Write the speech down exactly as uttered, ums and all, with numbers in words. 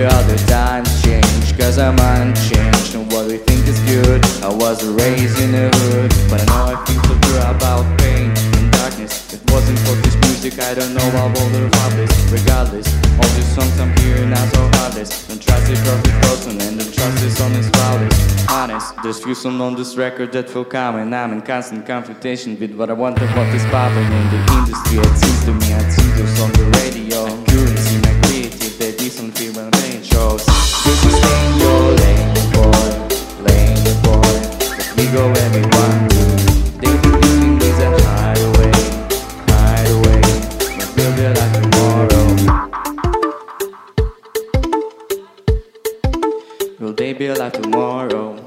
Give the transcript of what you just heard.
all the times change, cause I'm unchanged. And what we think is good, I was raised in the hood. But I know I think so true about pain and darkness. If it wasn't for this music, I don't know how old or this. Regardless, all these songs I'm hearing now so heartless. Don't trust it cause it's frozen, and don't trust this on its loudest. Honest, there's few songs on this record that feel calm, and I'm in constant confrontation with what I want and what is popping in the industry. It seems to me I'd see those on the radio. My currency, my creative, they decent feel when I'm playing shows. This is in your lane, boy, lane, boy. Let me go where we want to. They think this thing is a hideaway, hideaway. But we'll be like tomorrow. Will they be alive tomorrow?